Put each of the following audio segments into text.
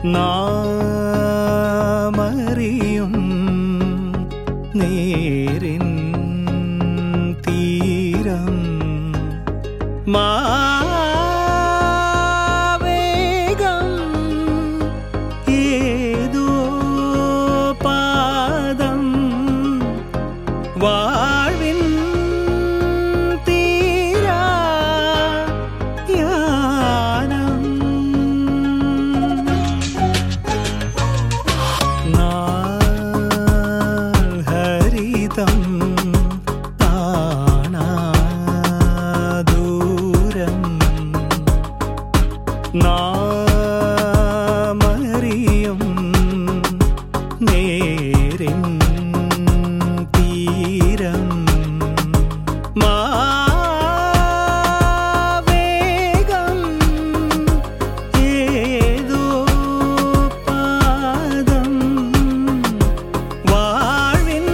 നാമറിയും നേരിൻ തീരം മാവേഗം ഏതോ പാദം വാഴ്വിൻ തീരായാനം നാഹരിതം കാണാദൂരം നാമറിയും നേരിൻ തീരം മാവേഗം ഏതോ പാദം വാഴ്വിൻ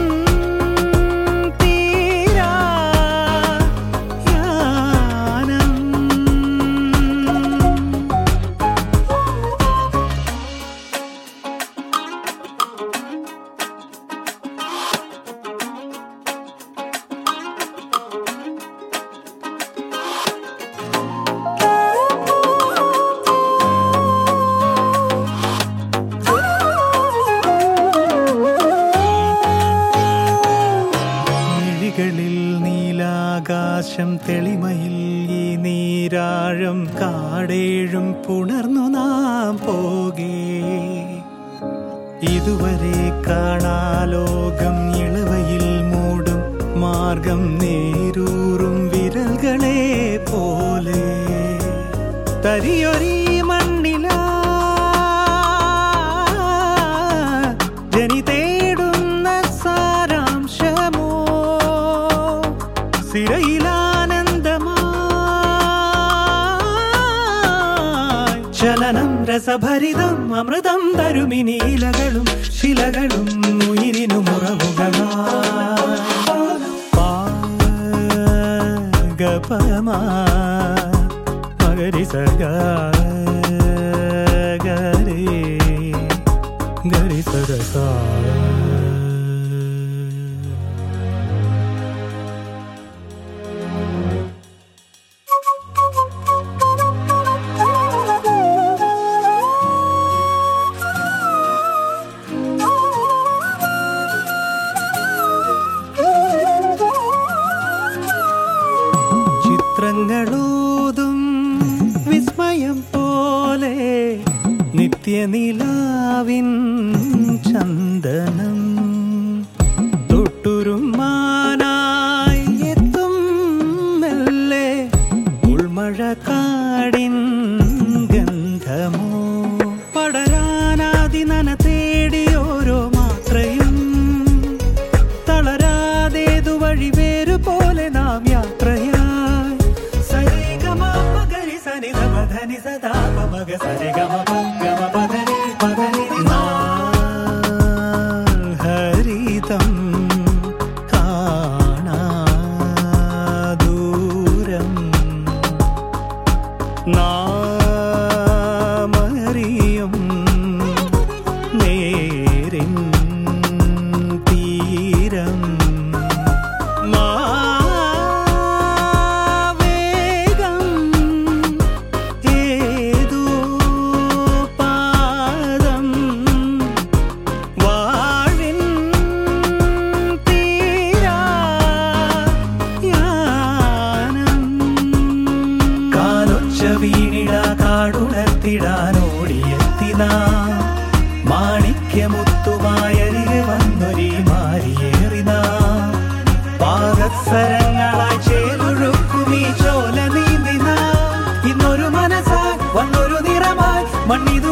തീരായാനം മിഴികളിൽ നീലാകാശം തെളിമയിൽ ഈ നീരാഴം കാടേഴും പുണർന്നു നാം പോകേ ഇതുവരെ കാണാലോകം ഇളവയിൽ മൂടും മാർഗം നേരൂറും വിരൽകളെ പോലെ തരിയൊരീ മണ്ണില ജനി തേടുന്ന സാരാംശമോ സിരയിലാനന്ദമായി ചലനം രസഭരിതം അമൃതം തരുമിനി ഇലകളും ശിലകളും ഉയിരിനു മുറവുകളാ മഗരി സഗ ഗരി ഗരി സരസ ചിത്രങ്ങളോതും വിസ്മയം പോലെ നിത്യനിലാവിൻ ചന്ദനം തൊട്ടുരുമാനായി എത്തും മെല്ലെ ഉൾമഴക്കാടിൻ ഗന്ധമോ പടരാനാദി നന തേടി ഓരോ മാത്രയും തളരാതേതു വഴി വേരു പോലെ നാം യാത്രയായി ധനി സദാ മഗ സരി ഗമ ഗമ പദനി പദനി നാഹരിതം കാണാദൂരം നാമറിയും നേരിൻ തീരം ോടിയെത്തിന മാണിക്യമുത്തുമായരികെ വന്നൊരി മാരിയേറിന പാദസരങ്ങളായി ചേലൊഴുക്കുമീ ചോല നീന്തിന ഇന്നൊരു മനസ്സായി വന്നൊരു നിറമായി മണ്ണിതു